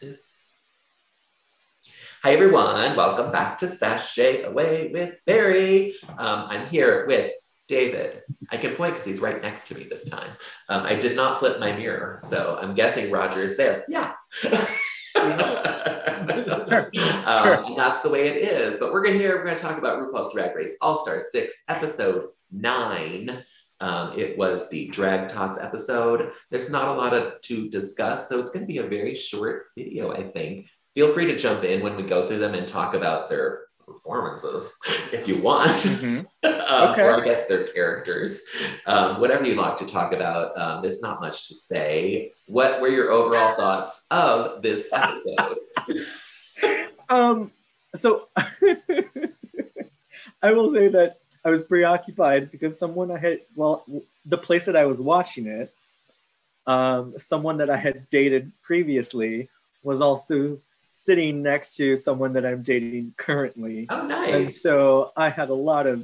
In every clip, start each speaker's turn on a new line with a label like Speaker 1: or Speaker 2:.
Speaker 1: Sis. Hi everyone, welcome back to Sashay Away with Barry. I'm here with David. I can point because he's right next to me this time. I did not flip my mirror, so I'm guessing Roger is there. Yeah.
Speaker 2: Sure.
Speaker 1: And that's the way it is. But we're going to talk about RuPaul's Drag Race All-Star 6, episode 9. It was the Drag Tots episode. There's not a lot to discuss, so it's going to be a very short video, I think. Feel free to jump in when we go through them and talk about their performances if you want,
Speaker 2: Okay.
Speaker 1: or I guess their characters. Whatever you'd like to talk about. There's not much to say. What were your overall thoughts of this episode?
Speaker 2: So I will say that I was preoccupied because the place that I was watching it, someone that I had dated previously was also sitting next to someone that I'm dating currently.
Speaker 1: Oh, nice.
Speaker 2: And so I had a lot of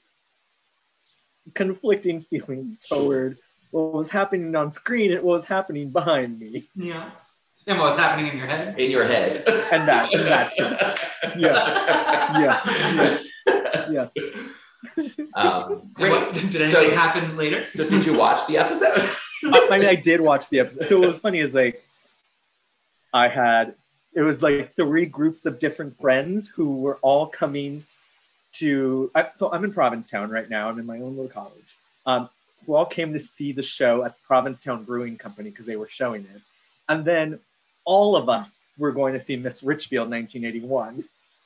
Speaker 2: conflicting feelings toward what was happening on screen and what was happening behind me.
Speaker 3: Yeah. And what was happening in your head?
Speaker 1: In your head.
Speaker 2: And that too. Yeah.
Speaker 1: Great.
Speaker 3: Did anything happen later?
Speaker 1: So did you watch the episode?
Speaker 2: I did watch the episode. So what was funny is it was like 3 groups of different friends who were all coming to, so I'm in Provincetown right now. I'm in my own little college. Who all came to see the show at the Provincetown Brewing Company because they were showing it. And then all of us were going to see Miss Richfield 1981.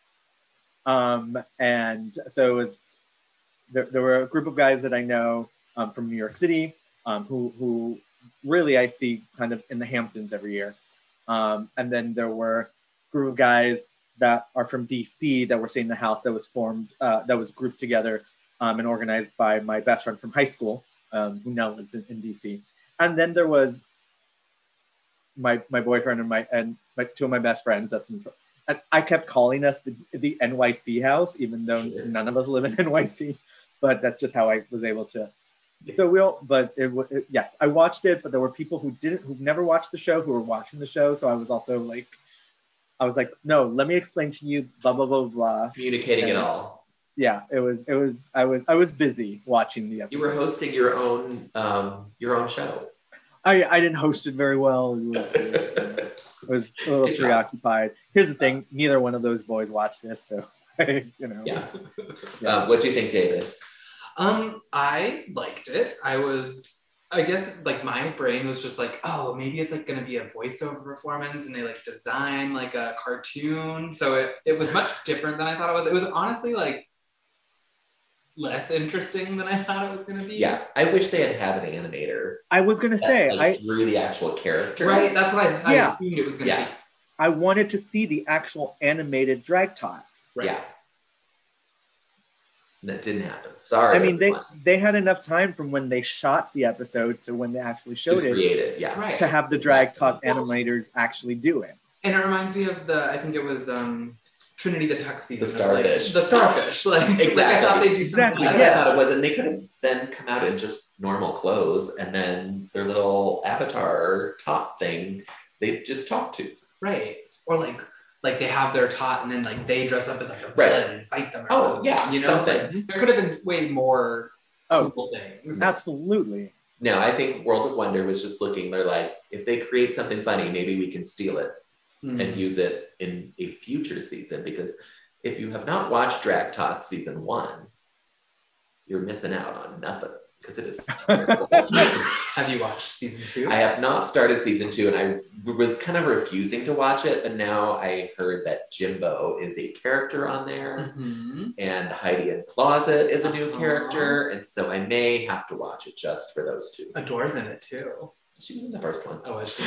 Speaker 2: And so it was, there were a group of guys that I know from New York City who really I see kind of in the Hamptons every year. And then there were a group of guys that are from DC that were staying in the house that was formed, that was grouped together and organized by my best friend from high school, who now lives in DC. And then there was my boyfriend and my 2 of my best friends, Dustin. And I kept calling us the NYC house, even though none of us live in NYC. But that's just how I was able to. So yes, I watched it, but there were people who never watched the show who were watching the show. So I was also like, no, let me explain to you, blah blah blah blah.
Speaker 1: Communicating it all.
Speaker 2: Yeah, I was busy watching the episode.
Speaker 1: You were hosting your own show.
Speaker 2: I didn't host it very well. I was a little preoccupied. Here's the thing: neither one of those boys watched this, so
Speaker 1: Yeah. What do you think, David?
Speaker 3: I liked it. I guess like my brain was just like, oh, maybe it's like gonna be a voiceover performance and they like design like a cartoon. So it was much different than I thought it was. It was honestly like less interesting than I thought it was gonna be.
Speaker 1: Yeah, I wish they had an animator.
Speaker 2: I was gonna say
Speaker 1: I drew the actual character.
Speaker 3: Right, that's what I assumed it was gonna be.
Speaker 2: I wanted to see the actual animated drag tot.
Speaker 3: Right.
Speaker 1: Yeah. And that didn't happen. Sorry.
Speaker 2: I mean, they had enough time from when they shot the episode to when they actually showed it,
Speaker 1: right,
Speaker 2: to have the drag tot animators actually do it.
Speaker 3: And it reminds me of I think it was Trinity the Tuxedo.
Speaker 1: The Starfish.
Speaker 3: The Starfish.
Speaker 1: Exactly.
Speaker 3: Like I thought they'd do something like
Speaker 1: I thought it was, and they could have then come out in just normal clothes, and then their little avatar top thing, they just talk to.
Speaker 3: Right. Or like they have their tot and then like they dress up as like a villain and fight them or something.
Speaker 1: Yeah,
Speaker 3: you know,
Speaker 1: something.
Speaker 3: There could have been way more cool things.
Speaker 2: Absolutely.
Speaker 1: No, I think World of Wonder was just looking, they're like, if they create something funny, maybe we can steal it and use it in a future season. Because if you have not watched Drag Tot season 1, you're missing out on nothing. Because it is terrible.
Speaker 3: Have you watched season 2?
Speaker 1: I have not started season 2, and I was kind of refusing to watch it, but now I heard that Jimbo is a character on there, and Heidi in Closet is a new character, and so I may have to watch it just for those 2.
Speaker 3: Adore's in it too.
Speaker 1: She was in the first one.
Speaker 3: Oh, is she?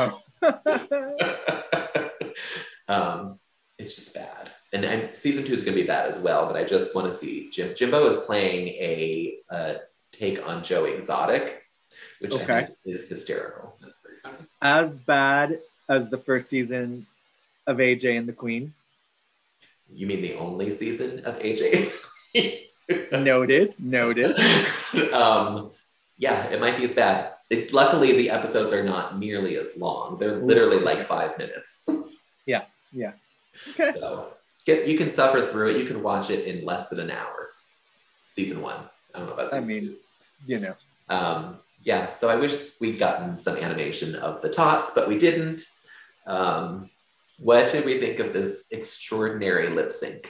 Speaker 1: It's just bad. And season 2 is going to be bad as well, but I just want to see Jimbo is playing a take on Joe Exotic, which I think is hysterical. That's very funny.
Speaker 2: As bad as the first season of AJ and the Queen.
Speaker 1: You mean the only season of AJ?
Speaker 2: Noted.
Speaker 1: Yeah, it might be as bad. It's luckily the episodes are not nearly as long. They're literally like 5 minutes.
Speaker 2: Yeah. Okay.
Speaker 1: So you can suffer through it. You can watch it in less than an hour. Season 1. I don't know about season 2.
Speaker 2: You know.
Speaker 1: Yeah, so I wish we'd gotten some animation of the tots, but we didn't. What did we think of this extraordinary lip sync?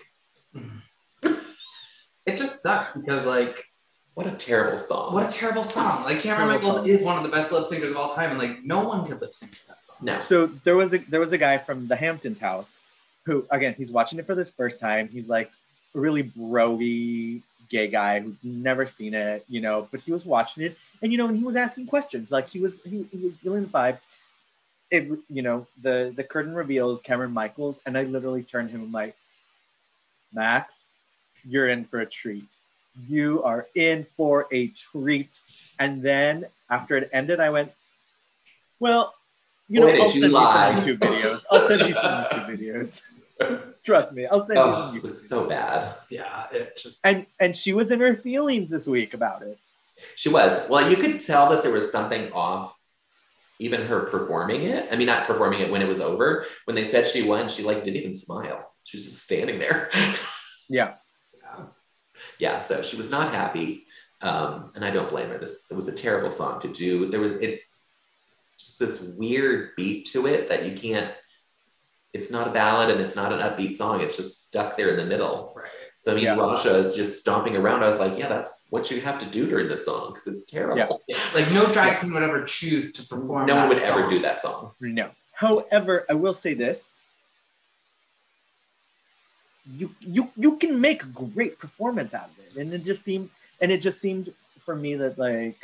Speaker 3: It just sucks because, like,
Speaker 1: what a terrible song.
Speaker 3: Like, Cameron Michaels is one of the best lip syncers of all time, and like no one could lip sync that song.
Speaker 1: No.
Speaker 2: So there was a guy from the Hamptons house who, again, he's watching it for this first time. He's like a really bro-y gay guy who's never seen it, you know, but he was watching it, and and he was asking questions. Like he was feeling the vibe. It, the curtain reveals Cameron Michaels, and I literally turned to him, I'm like, Max, you're in for a treat. You are in for a treat. And then after it ended, I went, well, I'll send you some YouTube videos. Trust me, I'll send you some YouTube videos.
Speaker 1: It was so bad.
Speaker 3: Yeah, it just...
Speaker 2: And she was in her feelings this week about it.
Speaker 1: She was. Well, you could tell that there was something off. Even her performing it. I mean, not performing it when it was over. When they said she won, she like didn't even smile. She was just standing there. Yeah. So she was not happy, and I don't blame her. It was a terrible song to do. It's just this weird beat to it that you can't. It's not a ballad and it's not an upbeat song. It's just stuck there in the middle.
Speaker 3: Right.
Speaker 1: So I mean, Rasha is just stomping around. I was like, yeah, that's what you have to do during this song because it's terrible.
Speaker 3: Yeah. Like no drag queen would ever choose to perform.
Speaker 1: No one would ever do that song.
Speaker 2: No. However, I will say this: you can make a great performance out of it, and it just seemed for me that like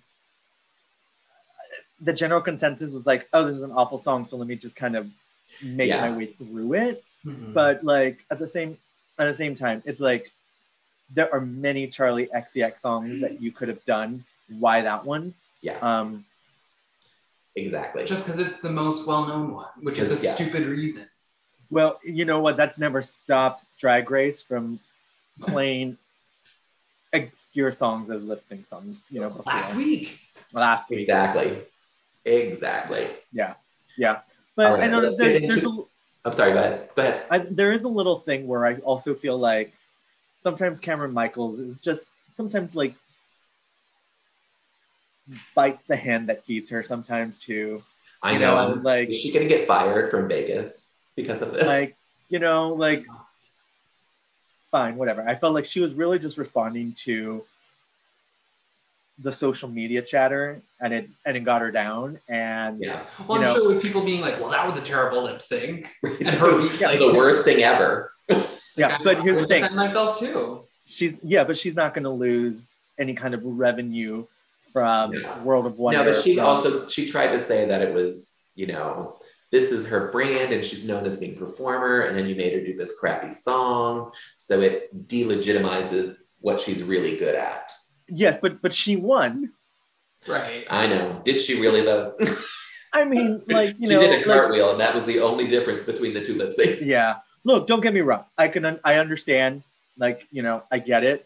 Speaker 2: the general consensus was like, oh, this is an awful song, so let me just kind of make my way through it. Mm-hmm. But like at the same time, it's like there are many Charli XCX songs that you could have done. Why that one?
Speaker 1: Yeah. Exactly.
Speaker 3: Just because it's the most well-known one, which is a stupid reason.
Speaker 2: Well, you know what? That's never stopped Drag Race from playing obscure songs as lip sync songs. Before.
Speaker 3: Last week.
Speaker 1: Exactly.
Speaker 2: Yeah. But I know there's a.
Speaker 1: I'm sorry, go ahead.
Speaker 2: There is a little thing where I also feel like sometimes Cameron Michaels is just sometimes like bites the hand that feeds her sometimes too.
Speaker 1: I know. Like, is she gonna get fired from Vegas because of this?
Speaker 2: Like, fine, whatever. I felt like she was really just responding to the social media chatter, and it got her down. And
Speaker 3: well, I'm sure with people being like, well, that was a terrible lip sync, and her
Speaker 1: like the worst thing ever.
Speaker 2: But here's the thing.
Speaker 3: Myself too.
Speaker 2: But she's not going to lose any kind of revenue from World of Wonder.
Speaker 1: No, but she tried to say that it was, this is her brand and she's known as being a performer, and then you made her do this crappy song, so it delegitimizes what she's really good at.
Speaker 2: Yes, but she won.
Speaker 3: Right.
Speaker 1: I know. Did she really though?
Speaker 2: I mean, like,
Speaker 1: she did a cartwheel, and that was the only difference between the two lip syncs.
Speaker 2: Yeah. Look, don't get me wrong. I understand. Like, I get it.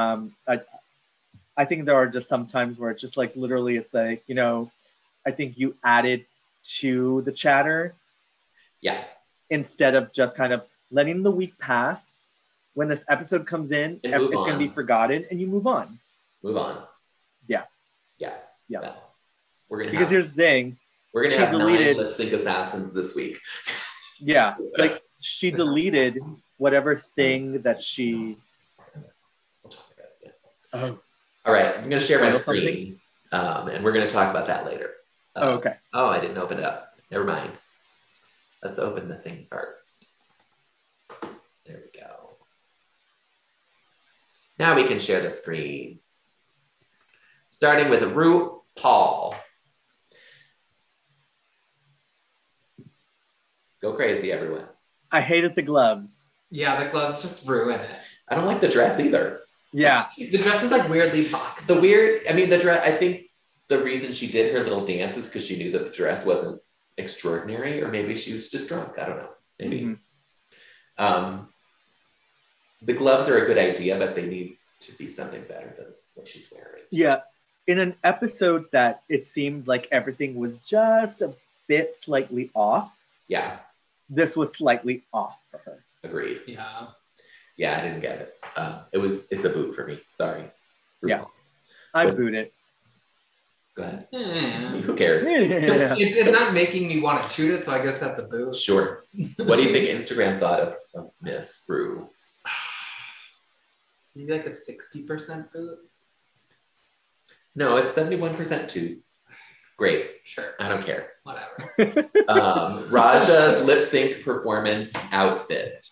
Speaker 2: I think there are just some times where it's just like literally, it's like, I think you added to the chatter.
Speaker 1: Yeah.
Speaker 2: Instead of just kind of letting the week pass. When this episode comes in, it's going to be forgotten, and you move on. Yeah.
Speaker 1: No. We're gonna
Speaker 2: because here's the thing.
Speaker 1: We're gonna have 9 lip sync assassins this week.
Speaker 2: Yeah, like she deleted whatever thing that she.
Speaker 1: We'll talk about it. Oh. All right, I'm gonna share my screen, and we're gonna talk about that later.
Speaker 2: Okay.
Speaker 1: Oh, I didn't open it up. Never mind. Let's open the thing first. There we go. Now we can share the screen. Starting with RuPaul. Go crazy, everyone.
Speaker 2: I hated the gloves.
Speaker 3: Yeah, the gloves just ruin it.
Speaker 1: I don't like the dress either.
Speaker 2: Yeah.
Speaker 3: The dress is like weirdly boxed.
Speaker 1: The dress, I think the reason she did her little dance is because she knew that the dress wasn't extraordinary, or maybe she was just drunk. I don't know. Maybe. Mm-hmm. The gloves are a good idea, but they need to be something better than what she's wearing.
Speaker 2: Yeah. in an episode that it seemed like everything was just a bit slightly off,
Speaker 1: Yeah,
Speaker 2: this was slightly off for her.
Speaker 1: agreed.
Speaker 3: Yeah.
Speaker 1: Yeah, I didn't get it. It's a boot for me. Sorry.
Speaker 2: Yeah. I
Speaker 1: But-
Speaker 2: booed it.
Speaker 1: Go ahead.
Speaker 3: Eh.
Speaker 1: Who cares?
Speaker 2: Yeah.
Speaker 3: It's not making me want to toot it, so I guess that's a boo.
Speaker 1: Sure. What do you think Instagram thought of Miss Rue?
Speaker 3: Maybe like a 60% boot.
Speaker 1: No, it's 71% too. Great.
Speaker 3: Sure.
Speaker 1: I don't care.
Speaker 3: Whatever.
Speaker 1: Raja's lip sync performance outfit.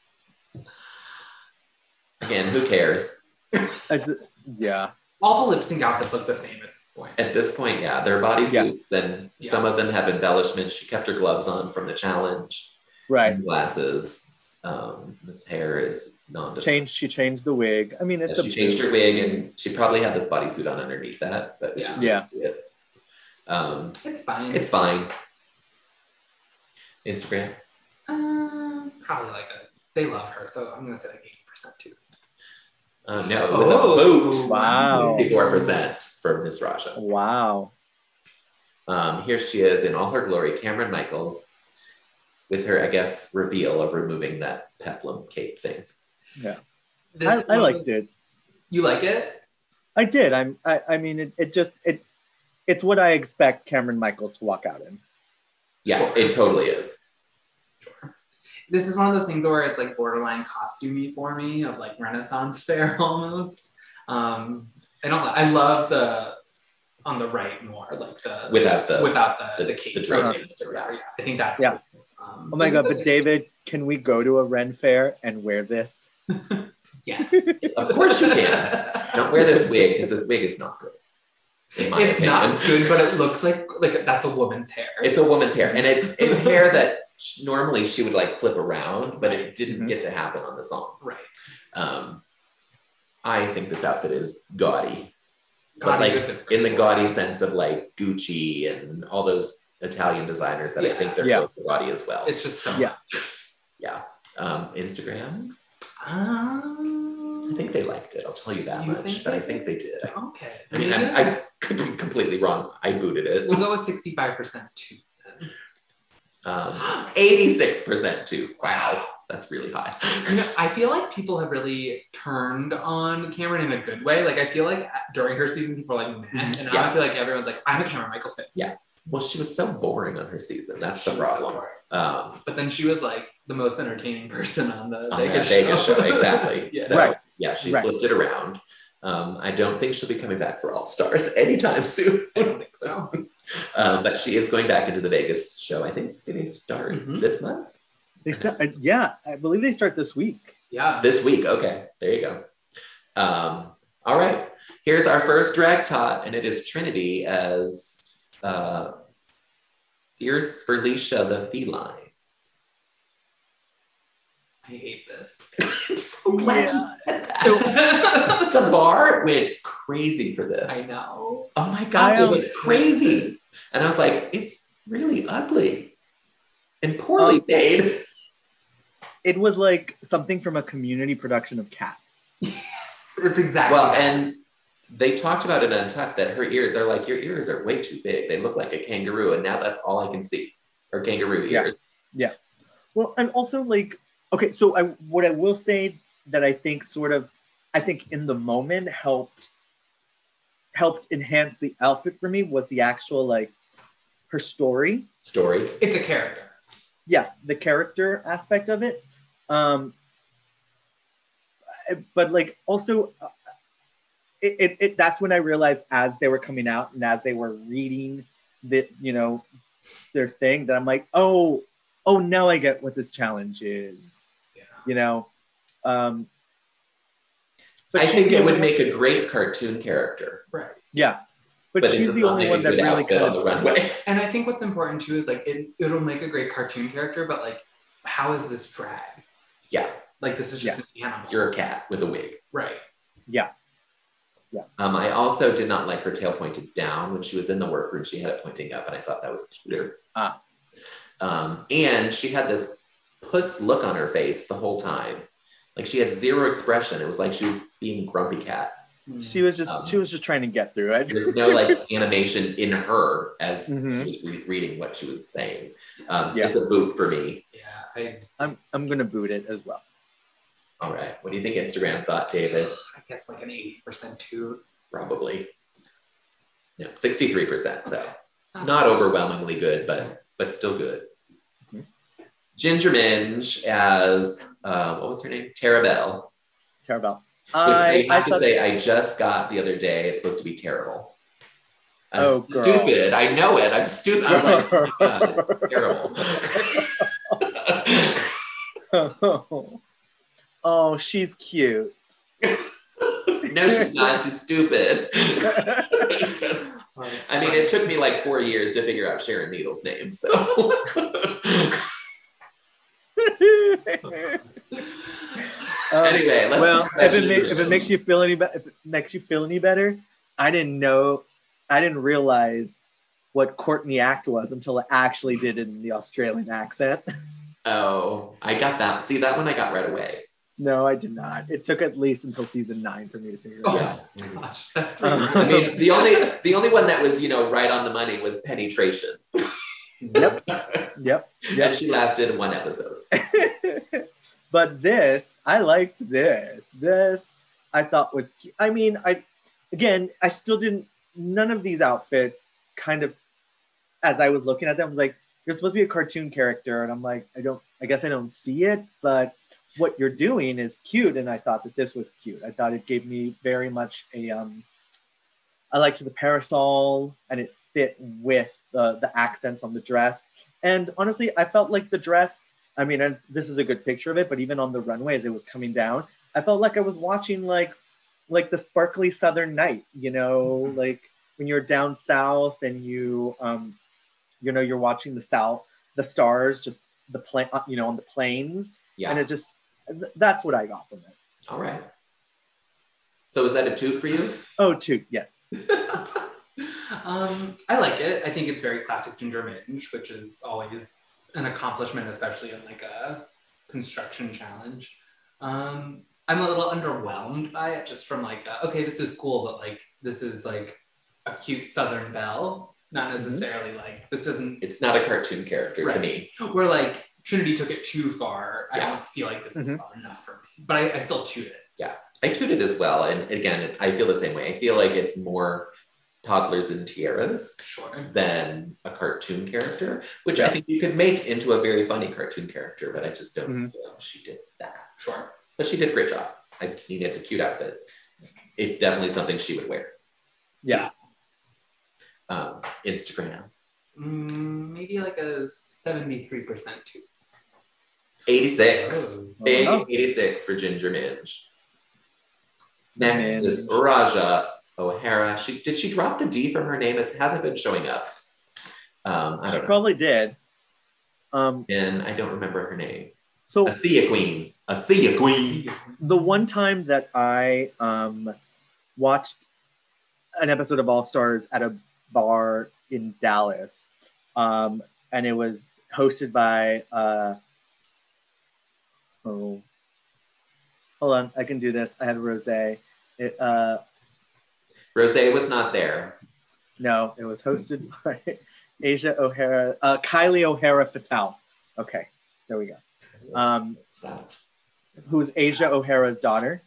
Speaker 1: Again, who cares?
Speaker 2: Yeah.
Speaker 3: All the lip sync outfits look the same at this point.
Speaker 1: At this point, yeah, they're bodysuits, and
Speaker 3: Yeah.
Speaker 1: some of them have embellishments. She kept her gloves on from the challenge.
Speaker 2: Right.
Speaker 1: And glasses. This hair is nondescript.
Speaker 2: She changed the wig. I mean, it's
Speaker 1: She changed her wig, and she probably had this bodysuit on underneath that, but
Speaker 3: Yeah.
Speaker 2: Yeah.
Speaker 3: It's fine.
Speaker 1: It's fine. Instagram.
Speaker 3: Probably like they love her, so I'm gonna say like 80% too.
Speaker 1: No, it was a boot.
Speaker 2: Wow.
Speaker 1: 54% for Miss Raja.
Speaker 2: Wow.
Speaker 1: Here she is in all her glory, Cameron Michaels, with her, I guess, reveal of removing that peplum cape thing.
Speaker 2: Yeah.
Speaker 3: This
Speaker 2: I
Speaker 3: one-
Speaker 2: liked it.
Speaker 3: You like it?
Speaker 2: I did. I mean, it's what I expect Cameron Michaels to walk out in.
Speaker 1: Yeah,
Speaker 3: Sure.
Speaker 1: it totally is.
Speaker 3: This is one of those things where it's like borderline costumey for me, of like Renaissance fair almost. I love the on the right more, like the
Speaker 1: Without
Speaker 3: the cape.
Speaker 1: the drape.
Speaker 3: or whatever. Yeah, I think that's
Speaker 2: Yeah.
Speaker 3: cool.
Speaker 2: Oh my God, but David, can we go to a Ren fair and wear this?
Speaker 3: Yes.
Speaker 1: Of course you can. Don't wear this wig because this wig is not good. In my
Speaker 3: It's
Speaker 1: opinion.
Speaker 3: not good, but it looks like that's a woman's hair.
Speaker 1: It's a woman's hair, and it's hair that normally she would like flip around, but it didn't
Speaker 2: Mhm.
Speaker 1: get to happen on the song.
Speaker 3: right.
Speaker 1: I think this outfit is gaudy, but
Speaker 3: Gaudy's
Speaker 1: like
Speaker 3: a different
Speaker 1: in the
Speaker 3: word.
Speaker 1: gaudy sense of like Gucci and all those Italian designers that I think they're
Speaker 2: Yeah.
Speaker 1: close to gaudy as well.
Speaker 3: It's just so
Speaker 2: Yeah.
Speaker 1: Yeah. Instagram.
Speaker 3: Um,
Speaker 1: I think they liked it. I'll tell you that
Speaker 3: You
Speaker 1: much,
Speaker 3: think
Speaker 1: but I
Speaker 3: they
Speaker 1: think they did.
Speaker 3: okay.
Speaker 1: I mean,
Speaker 3: Maybe
Speaker 1: I could be completely wrong. I booted it.
Speaker 3: we'll go with 65% too.
Speaker 1: 86% too. Wow, that's really high.
Speaker 3: You know, I feel like people have really turned on Cameron in a good way. Like, I feel like during her season, people are like, meh. And now
Speaker 1: Yeah.
Speaker 3: I feel like everyone's like, I'm a Cameron Michaels fan.
Speaker 1: Well, she was so boring on her season. That's the
Speaker 3: She was so
Speaker 1: problem.
Speaker 3: boring. But then she was like the most entertaining person on the
Speaker 1: On
Speaker 3: Vegas
Speaker 1: that Vegas
Speaker 3: show.
Speaker 1: show, exactly.
Speaker 3: Yeah.
Speaker 1: So,
Speaker 2: Right.
Speaker 1: yeah, she
Speaker 2: Right.
Speaker 1: flipped it around. I don't think she'll be coming back for All Stars anytime soon.
Speaker 3: I don't think so.
Speaker 1: But she is going back into the Vegas show. I think they start
Speaker 3: Mhm.
Speaker 1: this month?
Speaker 2: They start. Yeah, I believe they start this week.
Speaker 3: Yeah.
Speaker 1: This week. Okay, there you go. All right. Here's our first drag tot, and it is Trinity as Fierce Felicia the Feline.
Speaker 3: I hate this.
Speaker 1: I'm so glad you said that.
Speaker 3: So
Speaker 1: The bar went crazy for this.
Speaker 3: I know.
Speaker 1: Oh my God,
Speaker 2: I
Speaker 1: it went crazy. And I was like, it's really ugly and poorly made.
Speaker 2: It was like something from a community production of Cats.
Speaker 3: It's exactly
Speaker 1: Well,
Speaker 3: that.
Speaker 1: and they talked about it Untucked that they're like, your ears are way too big. They look like a kangaroo. And now that's all I can see. Or kangaroo ears.
Speaker 2: Well, and also like, okay, so what I will say that I think in the moment helped enhance the outfit for me was the actual like her story.
Speaker 1: Story.
Speaker 3: It's a character.
Speaker 2: Yeah, the character aspect of it. But like also that's when I realized as they were coming out and as they were reading the, their thing, that I'm like, oh, now I get what this challenge is.
Speaker 3: Yeah.
Speaker 2: But
Speaker 1: I
Speaker 2: she's
Speaker 1: think
Speaker 2: the
Speaker 1: it would
Speaker 2: only
Speaker 1: make a great cartoon character.
Speaker 3: Right.
Speaker 2: yeah. But
Speaker 1: But
Speaker 2: she's
Speaker 1: it's
Speaker 2: the
Speaker 1: not
Speaker 2: only
Speaker 1: make
Speaker 2: one
Speaker 1: a
Speaker 2: that
Speaker 1: good
Speaker 2: really
Speaker 1: outfit
Speaker 2: kind
Speaker 1: on
Speaker 2: of
Speaker 1: the runway.
Speaker 3: And I think what's important too is like it'll make a great cartoon character, but like, how is this drag?
Speaker 1: Yeah.
Speaker 3: Like this is just an animal.
Speaker 1: You're a cat with a wig.
Speaker 3: right.
Speaker 2: yeah.
Speaker 1: I also did not like her tail pointed down. When she was in the workroom, she had it pointing up, and I thought that was cuter. And she had this puss look on her face the whole time. Like she had zero expression. It was like she was being grumpy cat.
Speaker 2: She was just trying to get through it.
Speaker 1: There's no like animation in her as
Speaker 2: Mhm.
Speaker 1: she was reading what she was saying.
Speaker 2: Yeah.
Speaker 1: It's a boot for me.
Speaker 3: Yeah,
Speaker 2: I'm gonna boot it as well.
Speaker 1: All right. What do you think Instagram thought, David?
Speaker 3: I guess like an 80% too.
Speaker 1: Probably. Yeah, 63%. So not overwhelmingly good, but still good.
Speaker 2: Mhm.
Speaker 1: Ginger Minge as what was her name? Tara Bell.
Speaker 2: Tara Bell.
Speaker 1: Which I have to
Speaker 2: thought,
Speaker 1: say, I just got the other day. It's supposed to be terrible. I'm
Speaker 2: girl.
Speaker 1: stupid. I know it. I'm stupid. I was like, oh my God, it's terrible.
Speaker 2: Oh, she's cute.
Speaker 1: No, she's not. She's stupid. I mean, it took me like 4 years to figure out Sharon Needle's name. So. Anyway, let's
Speaker 2: if it makes you feel any better, I didn't realize what Courtney Act was until I actually did it in the Australian accent.
Speaker 1: Oh, I got that. See, that one I got right away.
Speaker 2: No, I did not. It took at least until season 9 for me to figure it out.
Speaker 3: Oh gosh.
Speaker 1: I mean, the only one that was, right on the money was Penetration.
Speaker 2: Yep.
Speaker 1: And she lasted 1 episode.
Speaker 2: But I liked this. This I thought was, I still didn't, none of these outfits kind of, as I was looking at them, was like, you're supposed to be a cartoon character. And I'm like, I guess I don't see it, but what you're doing is cute. And I thought that this was cute. I thought it gave me very much I liked the parasol and it fit with the accents on the dress. And honestly, I felt like the dress, and this is a good picture of it, but even on the runway as it was coming down, I felt like I was watching like the sparkly Southern night, like when you're down south and you're watching the stars, just the plane, on the plains. Yeah. And that's what I got from it.
Speaker 1: All right. So is that a toot for you?
Speaker 2: Oh, toot, yes.
Speaker 3: I like it. I think it's very classic Ginger Minge, which is always an accomplishment, especially in like a construction challenge. I'm a little underwhelmed by it, just from like, okay, this is cool, but like this is like a cute Southern belle, not necessarily like this doesn't.
Speaker 1: It's not a cartoon character to me.
Speaker 3: Where like Trinity took it too far. I don't feel like this is enough for me, but I still toot it.
Speaker 1: Yeah, I toot it as well, and again, I feel the same way. I feel like it's more toddlers and tiaras than a cartoon character, which I think you could make into a very funny cartoon character, but I just don't feel she did that.
Speaker 3: Sure.
Speaker 1: But she did a great job. I mean, it's a cute outfit. It's definitely something she would wear.
Speaker 2: Yeah.
Speaker 1: Instagram.
Speaker 3: Maybe like a 73% too.
Speaker 1: 86. Big 86 for Ginger Minge. Next is Raja O'Hara. Did she drop the D from her name? It hasn't been showing up. I don't know.
Speaker 2: She probably did.
Speaker 1: And I don't remember her name.
Speaker 2: So
Speaker 1: Asia Queen. Asia Queen.
Speaker 2: The one time that I watched an episode of All Stars at a bar in Dallas, and it was hosted by hold on, I can do this. I had Rosé.
Speaker 1: Rosé was not there.
Speaker 2: No, it was hosted by Asia O'Hara, Kylie O'Hara Fatal. Okay, there we go. Who's Asia O'Hara's daughter.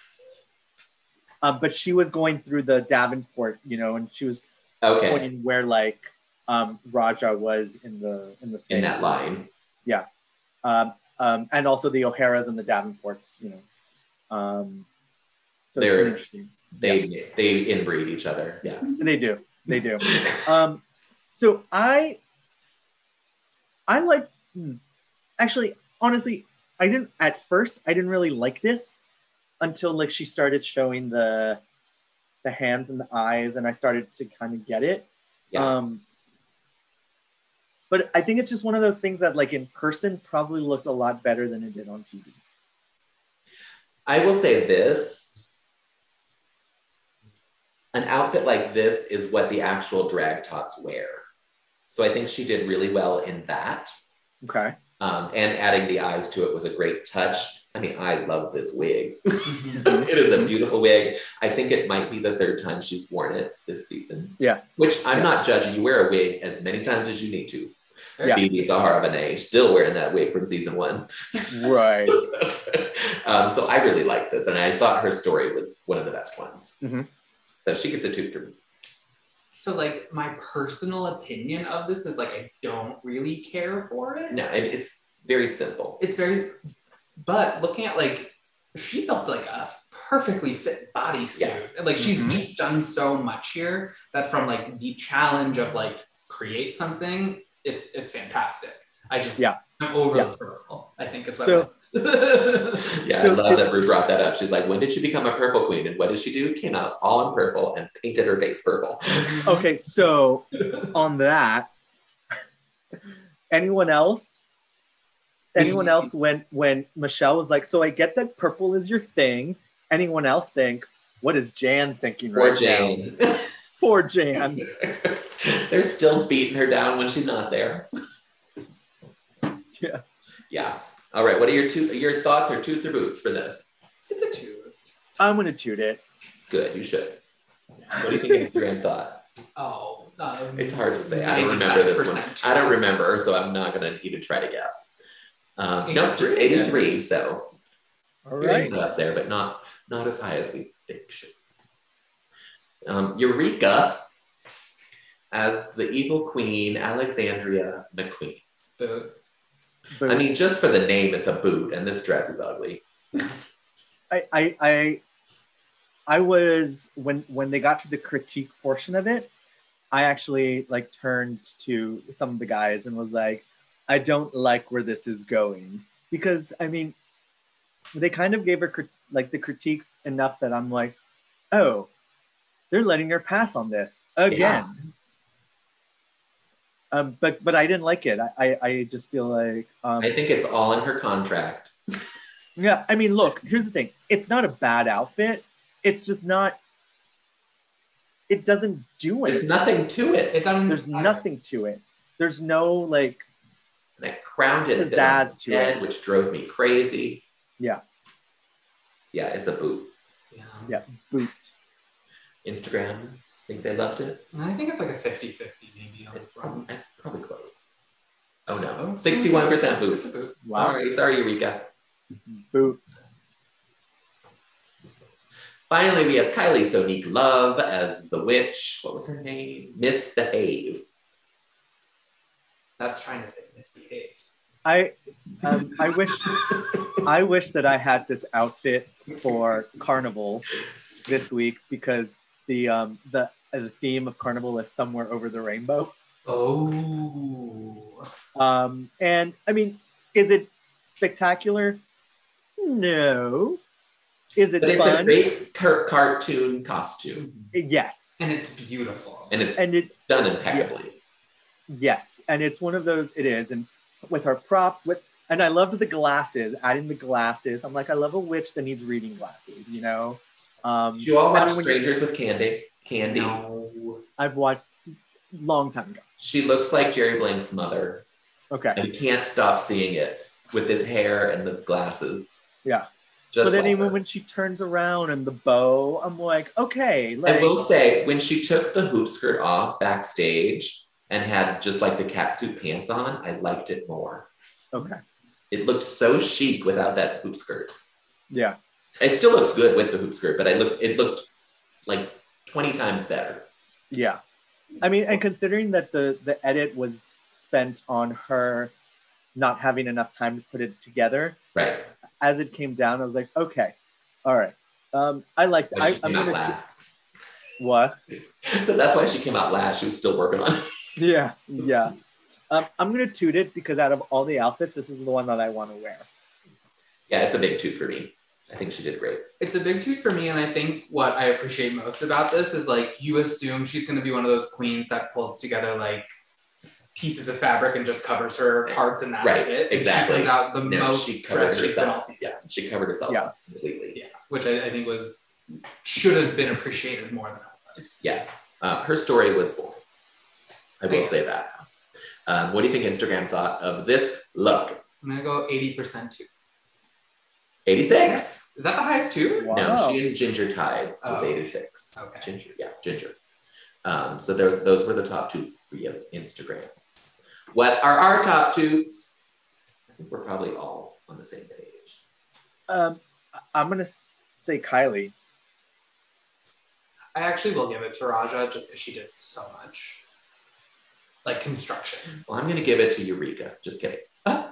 Speaker 2: But she was going through the Davenport, and she was pointing where like Raja was in the thing.
Speaker 1: In that line.
Speaker 2: Yeah. And also the O'Haras and the Davenports, so they're interesting.
Speaker 1: They inbreed each other. Yes.
Speaker 2: They do. So I liked, actually, honestly, I didn't really like this until like she started showing the hands and the eyes, and I started to kind of get it. Yeah. But I think it's just one of those things that like in person probably looked a lot better than it did on TV.
Speaker 1: I will say this. An outfit like this is what the actual drag tots wear. So I think she did really well in that.
Speaker 2: Okay.
Speaker 1: And adding the eyes to it was a great touch. I mean, I love this wig.
Speaker 3: Mhm.
Speaker 1: It is a beautiful wig. I think it might be the third time she's worn it this season.
Speaker 2: Yeah.
Speaker 1: Which I'm not judging. You wear a wig as many times as you need to.
Speaker 2: Yeah.
Speaker 1: Phoebe Zahara still wearing that wig from season 1.
Speaker 2: Right.
Speaker 1: So I really like this, and I thought her story was one of the best ones.
Speaker 2: Mhm.
Speaker 1: So she gets a 2 for me.
Speaker 3: So like my personal opinion of this is like I don't really care for it.
Speaker 1: No, it's very simple.
Speaker 3: It's very, but looking at like she built like a perfectly fit bodysuit.
Speaker 1: Yeah.
Speaker 3: Like she's
Speaker 2: Mhm.
Speaker 3: just done so much here that from like the challenge of like create something, it's fantastic. I'm over the purple, I think is what
Speaker 2: So-
Speaker 1: Yeah,
Speaker 2: So
Speaker 1: I love
Speaker 2: did-
Speaker 1: that Rue brought that up. She's like, when did she become a purple queen? And what did she do? Came out all in purple and painted her face purple.
Speaker 2: Okay, so on that, anyone else when Michelle was like, so I get that purple is your thing. Anyone else think, what is Jan thinking
Speaker 1: Poor
Speaker 2: right
Speaker 1: Jane.
Speaker 2: now? Poor Jan.
Speaker 1: They're still beating her down when she's not there.
Speaker 2: Yeah.
Speaker 1: Yeah. All right. What are your thoughts or toots or boots for this?
Speaker 3: It's a 2.
Speaker 2: I'm gonna toot it.
Speaker 1: Good. You should. What do you think Instagram thought?
Speaker 3: Oh,
Speaker 1: It's hard to say. I don't remember this one.
Speaker 3: 95%
Speaker 1: I don't remember, so I'm not going to even try to guess. No, just
Speaker 3: 83.
Speaker 1: 83. So
Speaker 2: All
Speaker 1: you're
Speaker 2: right.
Speaker 1: up there, but not as high as we think should. Eureka as the evil queen, Alexandria McQueen.
Speaker 3: But
Speaker 1: I mean, just for the name, it's a boot, and this dress is ugly.
Speaker 2: I was when they got to the critique portion of it, I actually like turned to some of the guys and was like, I don't like where this is going, because I mean, they kind of gave her like the critiques enough that I'm like, oh, they're letting her pass on this again. But I didn't like it. I just feel like
Speaker 1: I think it's all in her contract.
Speaker 2: yeah. I mean, look, here's the thing. It's not a bad outfit. It's just not. It doesn't do
Speaker 1: There's
Speaker 2: anything.
Speaker 1: nothing to it.
Speaker 3: it's on
Speaker 2: There's nothing to it. There's no like.
Speaker 1: That crown didn't fit
Speaker 2: Pizzazz
Speaker 1: on his
Speaker 2: to
Speaker 1: head,
Speaker 2: it.
Speaker 1: which drove me crazy.
Speaker 2: Yeah.
Speaker 1: Yeah, it's a boot.
Speaker 2: Yeah. Boot.
Speaker 1: Instagram, think they loved it.
Speaker 3: I think it's like a 50-50 maybe on
Speaker 1: It's
Speaker 3: this one.
Speaker 1: probably close. Oh no, 61% boot.
Speaker 3: It's a boot.
Speaker 2: Wow.
Speaker 1: Sorry, Eureka.
Speaker 2: Boot.
Speaker 1: Finally, we have Kylie Sonique Love as the witch. What was her name? Misbehave.
Speaker 3: That's trying to say misbehave.
Speaker 2: I wish that I had this outfit for Carnival this week, because the theme of Carnival is somewhere over the rainbow.
Speaker 3: Oh.
Speaker 2: And I mean, is it spectacular? No. Is it
Speaker 1: But it's a
Speaker 2: fun?
Speaker 1: great cartoon costume.
Speaker 2: Yes.
Speaker 3: And it's beautiful.
Speaker 1: And it's
Speaker 2: And it
Speaker 1: done impeccably.
Speaker 2: yes, and it's one of those. It is, and with our props, and I loved the glasses. Adding the glasses, I'm like, I love a witch that needs reading glasses. You know.
Speaker 1: You all watch
Speaker 2: and when you-
Speaker 1: Strangers with Candy? Candy.
Speaker 3: No.
Speaker 2: I've watched long time ago.
Speaker 1: She looks like Jerry Blank's mother.
Speaker 2: Okay.
Speaker 1: And you can't stop seeing it with his hair and the glasses.
Speaker 2: Yeah.
Speaker 1: Just
Speaker 2: But then
Speaker 1: like
Speaker 2: even
Speaker 1: her.
Speaker 2: when she turns around and the bow, I'm like, okay. Like,
Speaker 1: I will say, when she took the hoop skirt off backstage and had just like the catsuit pants on, I liked it more.
Speaker 2: okay.
Speaker 1: It looked so chic without that hoop skirt.
Speaker 2: Yeah.
Speaker 1: It still looks good with the hoop skirt, but it looked like 20 times better.
Speaker 2: Yeah. I mean, and considering that the edit was spent on her not having enough time to put it together,
Speaker 1: Right.
Speaker 2: as it came down, I was like, okay, all right. I liked it.
Speaker 1: But she
Speaker 2: I'm
Speaker 1: came out
Speaker 2: gonna
Speaker 1: last.
Speaker 2: what?
Speaker 1: So that's why she came out last. She was still working on it.
Speaker 2: Yeah, yeah. I'm gonna toot it, because out of all the outfits, this is the one that I want to wear.
Speaker 1: Yeah, it's a big toot for me. I think she did great.
Speaker 3: It's a big toot for me, and I think what I appreciate most about this is like you assume she's going to be one of those queens that pulls together like pieces of fabric and just covers her parts in that
Speaker 1: Right,
Speaker 3: outfit. And
Speaker 1: exactly.
Speaker 3: She comes out the
Speaker 1: No,
Speaker 3: most
Speaker 1: she covered
Speaker 3: dressed she's been all
Speaker 1: herself.
Speaker 3: season.
Speaker 1: Yeah, she covered herself
Speaker 2: Yeah.
Speaker 1: up completely.
Speaker 3: Yeah, which I think should have been appreciated more than it was.
Speaker 1: Yes. Her story was full. I will
Speaker 3: Nice.
Speaker 1: say that. What do you think Instagram thought of this look?
Speaker 3: I'm gonna go 80% too.
Speaker 1: 86.
Speaker 3: Is that the highest too?
Speaker 2: Wow.
Speaker 1: No, she and Ginger tied with
Speaker 3: Oh.
Speaker 1: 86.
Speaker 3: Okay.
Speaker 1: Ginger. So those were the top toots via Instagram. What are our top toots? I think we're probably all on the same page.
Speaker 2: I'm gonna say Kylie.
Speaker 3: I actually will give it to Raja just because she did so much. Like construction.
Speaker 1: Well, I'm going to give it to Eureka. Just kidding. I'm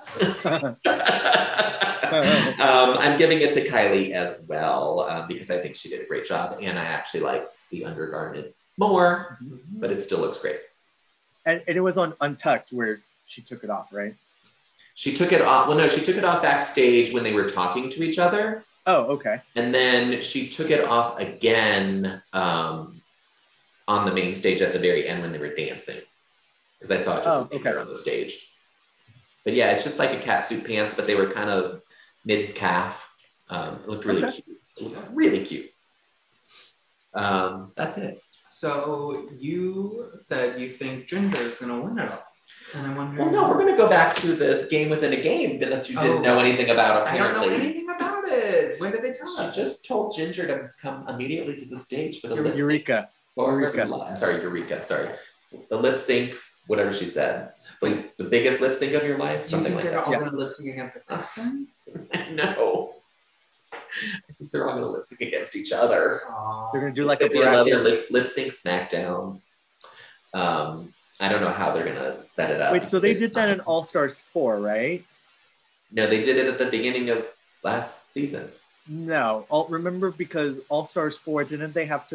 Speaker 1: giving it to Kylie as well because I think she did a great job, and I actually like the undergarment more, but it still looks great.
Speaker 2: And it was on Untucked where she took it off, right?
Speaker 1: She took it off. Well, no, she took it off backstage when they were talking to each other.
Speaker 2: Oh, okay.
Speaker 1: And then she took it off again on the main stage at the very end when they were dancing. Because I saw it just there on the stage. But yeah, it's just like a catsuit pants, but they were kind of mid-calf. It looked really cute. It looked really cute. That's it.
Speaker 3: So you said you think Ginger is going to win it all. And I wonder...
Speaker 1: Well, no, we're going to go back to this game within a game that you didn't know anything about, apparently.
Speaker 3: I don't know anything about it. When did they tell us?
Speaker 1: She just told Ginger to come immediately to the stage for the lip sync.
Speaker 2: Eureka.
Speaker 1: I'm sorry, Eureka. Sorry. The lip sync, whatever she said. Like the biggest lip sync of your life? Something like that.
Speaker 3: Do you think they're all going to lip sync against the Simpsons?
Speaker 1: No. I think they're all going to lip sync against each other.
Speaker 2: They're going to do like a
Speaker 1: another lip sync smackdown. I don't know how they're going to set it up.
Speaker 2: Wait, so they did that in All Stars 4, right?
Speaker 1: No, they did it at the beginning of last season.
Speaker 2: No, remember because All Stars 4 didn't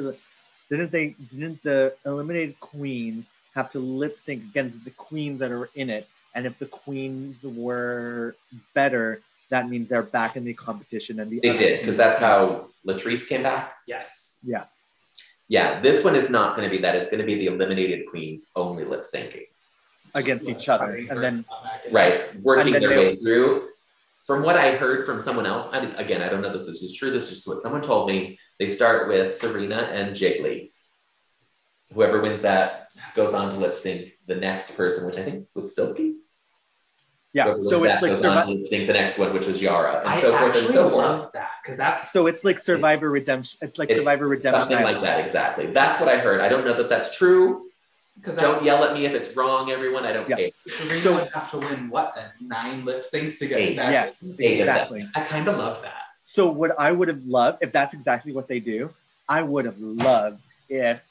Speaker 2: the eliminated queens have to lip sync against the queens that are in it, and if the queens were better, that means they're back in the competition. And they did,
Speaker 1: because that's how Latrice came back.
Speaker 3: Yes.
Speaker 1: Yeah, this one is not going to be that. It's going to be the eliminated queens only lip syncing
Speaker 2: against each other, and then
Speaker 1: working their way through. From what I heard from someone else, I don't know that this is true. This is what someone told me. They start with Serena and Jiggly. Whoever wins that goes on to lip sync the next person, which I think was Silky.
Speaker 2: Yeah, so it's like
Speaker 1: lip sync the next one, which was Yara, and
Speaker 3: I
Speaker 1: so forth and so
Speaker 3: love
Speaker 1: forth.
Speaker 3: that because that's
Speaker 2: so it's like Survivor Redemption. It's like Survivor Redemption,
Speaker 1: something like that. Exactly. That's what I heard. I don't know that that's true. Don't yell at me if it's wrong, everyone. I don't care.
Speaker 3: Serena would have to win what then? 9 lip syncs to get back.
Speaker 2: Yes, exactly.
Speaker 3: I kind of love that.
Speaker 2: So what I would have loved, if that's exactly what they do, I would have loved if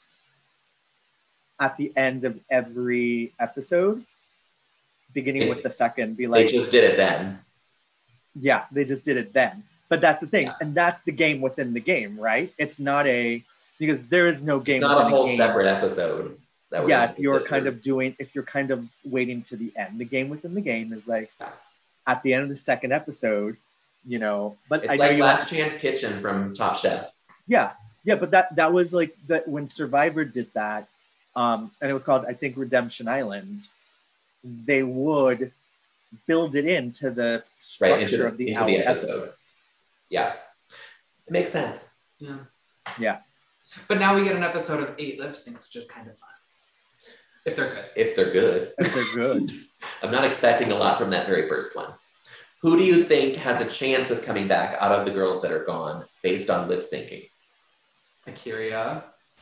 Speaker 2: at the end of every episode, beginning with the second, be like...
Speaker 1: They just did it then.
Speaker 2: Yeah, they just did it then. But that's the thing. Yeah. And that's the game within the game, right? It's not because there is no game.
Speaker 1: It's not a whole separate episode.
Speaker 2: If you're kind of waiting to the end. The game within the game is like at the end of the second episode, but
Speaker 1: it's
Speaker 2: I know
Speaker 1: like Last Chance Kitchen from Top Chef.
Speaker 2: Yeah, but that was like that when Survivor did that, and it was called, I think, Redemption Island. They would build it into the structure of the episode.
Speaker 1: Yeah, it makes sense.
Speaker 2: Yeah.
Speaker 3: But now we get an episode of 8 lip syncs, which is kind of fun. If they're good.
Speaker 1: If they're good. I'm not expecting a lot from that very first one. Who do you think has a chance of coming back out of the girls that are gone based on lip syncing?
Speaker 3: Akira.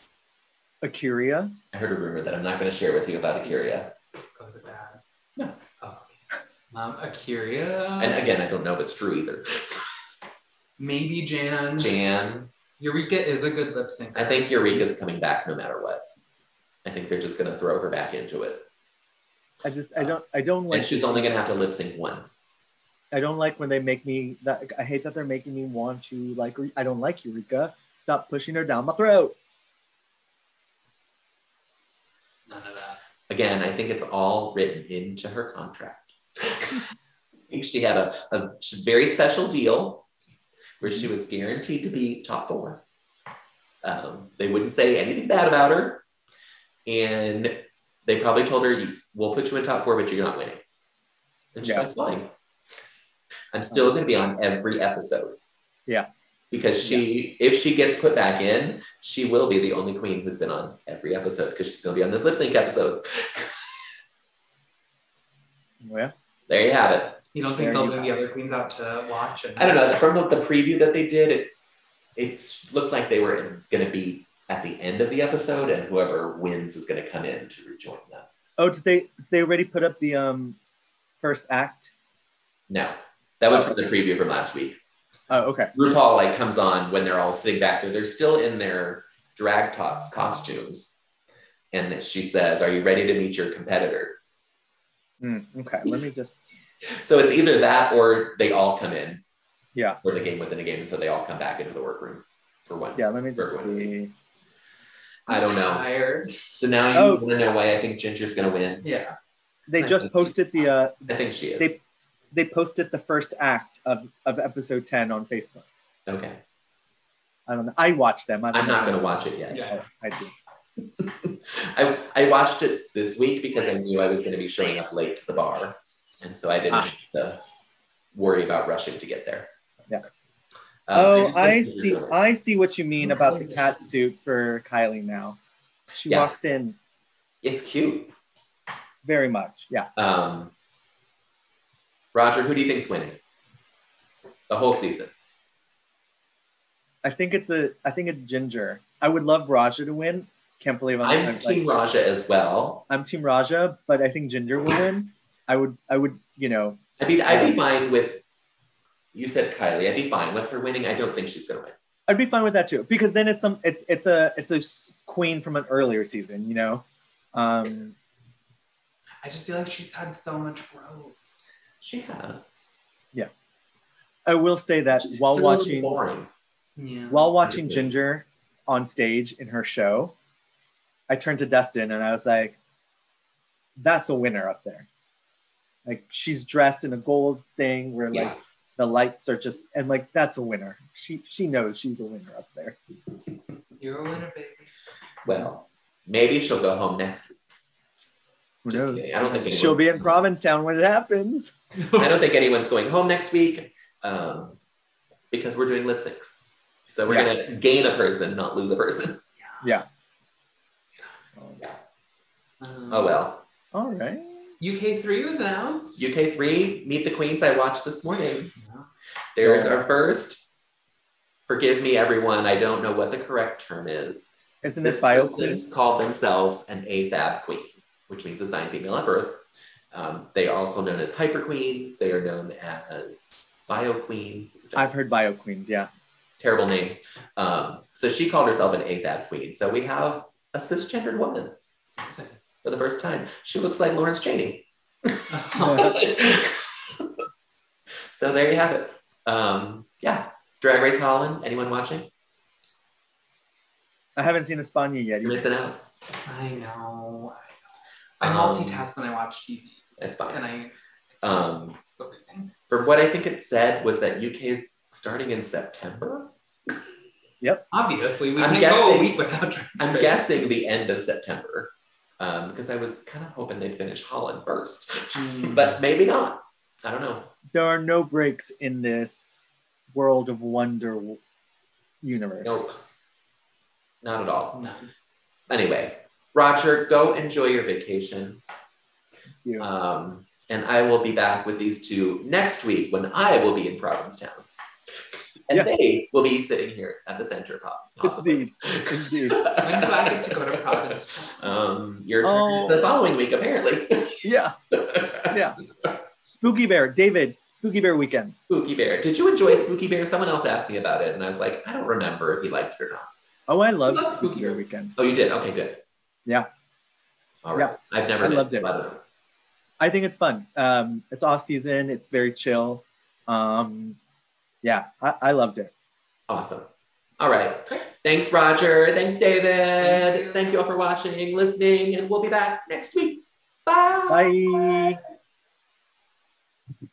Speaker 1: I heard a rumor that I'm not going to share with you about Akira.
Speaker 3: Oh, is it bad?
Speaker 1: No.
Speaker 3: Oh, okay. Akira.
Speaker 1: And again, I don't know if it's true either.
Speaker 3: Maybe Jan. Eureka is a good lip sync.
Speaker 1: I think Eureka's coming back no matter what. I think they're just going to throw her back into it.
Speaker 2: I don't like.
Speaker 1: And she's only going to have to lip sync once.
Speaker 2: I don't like when they make me that. I hate that they're making me want to like. I don't like Eureka. Stop pushing her down my throat.
Speaker 3: None of that.
Speaker 1: Again, I think it's all written into her contract. I think she had a very special deal where she was guaranteed to be top 4. They wouldn't say anything bad about her. And they probably told her, we'll put you in top 4, but you're not winning. And she's like, fine. I'm still going to be on every episode.
Speaker 2: Yeah.
Speaker 1: Because if she gets put back in, she will be the only queen who's been on every episode because she's going to be on this lip sync episode.
Speaker 2: Yeah.
Speaker 1: There you have it.
Speaker 3: You don't think
Speaker 2: There
Speaker 3: they'll
Speaker 2: you
Speaker 3: bring the
Speaker 2: have
Speaker 3: other queens out to watch?
Speaker 1: I don't know. From the preview that they did, it looked like they were going to be at the end of the episode, and whoever wins is going to come in to rejoin them.
Speaker 2: Oh, did they already put up the first act?
Speaker 1: No, that was from the preview from last week.
Speaker 2: Oh, okay.
Speaker 1: RuPaul comes on when they're all sitting back there. They're still in their drag tots costumes, and she says, "Are you ready to meet your competitor?"
Speaker 2: Okay, let me just.
Speaker 1: So it's either that or they all come in.
Speaker 2: Yeah.
Speaker 1: For the game within a game, so they all come back into the workroom for one.
Speaker 2: Yeah, let me just see.
Speaker 1: I don't know.
Speaker 3: Tired.
Speaker 1: So now you want to know why I think Ginger's going to win?
Speaker 3: Yeah.
Speaker 2: They just posted the.
Speaker 1: I think she is.
Speaker 2: They posted the first act of episode 10 on Facebook.
Speaker 1: Okay.
Speaker 2: I don't know. I watched them.
Speaker 1: I'm not going to watch it yet.
Speaker 3: Yeah.
Speaker 2: I do.
Speaker 1: I watched it this week because I knew I was going to be showing up late to the bar, and so I didn't have to worry about rushing to get there.
Speaker 2: Yeah.
Speaker 1: So,
Speaker 2: I see. I see what you mean about the cat suit for Kylie now. She walks in.
Speaker 1: It's cute.
Speaker 2: Very much. Yeah.
Speaker 1: Roger, who do you think's winning the whole season?
Speaker 2: I think it's Ginger. I would love Raja to win. Can't believe
Speaker 1: I'm Team Raja as well.
Speaker 2: I'm Team Raja, but I think Ginger will win. I would, you know.
Speaker 1: I'd be fine with. You said Kylie. I'd be fine with her winning. I don't think she's gonna win.
Speaker 2: I'd be fine with that too, because then it's a queen from an earlier season, you know.
Speaker 3: I just feel like she's had so much growth.
Speaker 1: She has.
Speaker 2: Yeah. I will say that
Speaker 1: She's
Speaker 2: while
Speaker 1: still a little
Speaker 2: watching
Speaker 1: boring.
Speaker 3: Yeah.
Speaker 2: while watching Ginger on stage in her show, I turned to Dustin and I was like, that's a winner up there. Like, she's dressed in a gold thing where like the lights are just, and like, that's a winner. She knows she's a winner up there.
Speaker 3: You're a winner, baby.
Speaker 1: Well, maybe she'll go home next week.
Speaker 2: Who
Speaker 1: Just
Speaker 2: knows?
Speaker 1: kidding. I don't think
Speaker 2: She'll be in Provincetown when it happens.
Speaker 1: I don't think anyone's going home next week because we're doing lip syncs. So we're going to gain a person, not lose a person.
Speaker 2: Yeah.
Speaker 1: Oh, well.
Speaker 2: All right.
Speaker 3: UK3 was announced.
Speaker 1: UK3, Meet the Queens, I watched this morning. There's our first. Forgive me, everyone. I don't know what the correct term is.
Speaker 2: Isn't it bio queen?
Speaker 1: Called themselves an AFAB queen, which means assigned female at birth. They are also known as hyper queens. They are known as bio queens.
Speaker 2: I've heard bio queens, yeah.
Speaker 1: Terrible name. So she called herself an AFAB queen. So we have a cisgendered woman for the first time. She looks like Lawrence Chaney. So there you have it. Drag Race Holland. Anyone watching?
Speaker 2: I haven't seen España yet.
Speaker 1: You're missing out.
Speaker 3: I know. I multitask when I watch TV.
Speaker 1: It's fine.
Speaker 3: And it's the reading.
Speaker 1: For what I think it said was that UK is starting in September.
Speaker 2: Yep.
Speaker 3: Obviously, we
Speaker 1: I'm
Speaker 3: can't go a
Speaker 1: guessing-
Speaker 3: week without Drag
Speaker 1: I'm
Speaker 3: Race.
Speaker 1: guessing the end of September because I was kind of hoping they'd finish Holland first, but maybe not. I don't know.
Speaker 2: There are no breaks in this World of Wonder universe.
Speaker 1: Nope. Not at all.
Speaker 3: No.
Speaker 1: Anyway, Roger, go enjoy your vacation.
Speaker 2: You.
Speaker 1: And I will be back with these two next week when I will be in Provincetown. And they will be sitting here at the center, possibly.
Speaker 2: Indeed.
Speaker 3: When do I get to go to Providence?
Speaker 1: Your turn is the following week, apparently.
Speaker 2: Yeah. Yeah. Spooky Bear, David, Spooky Bear weekend.
Speaker 1: Spooky Bear. Did you enjoy Spooky Bear? Someone else asked me about it, and I was like, I don't remember if he liked it or not.
Speaker 2: Oh, I love
Speaker 3: That's
Speaker 2: Spooky
Speaker 3: Spooky
Speaker 2: Bear
Speaker 3: Bear.
Speaker 2: weekend.
Speaker 1: Oh, you did? Okay, good.
Speaker 2: Yeah.
Speaker 1: All right.
Speaker 2: Yeah.
Speaker 1: I've never
Speaker 2: I
Speaker 1: been,
Speaker 2: loved it.
Speaker 1: so I don't know.
Speaker 2: I think it's fun. It's off season. It's very chill. Yeah, I loved it.
Speaker 1: Awesome. All right. Thanks, Roger. Thanks, David. Thank you all for watching, listening, and we'll be back next week. Bye.
Speaker 2: Bye.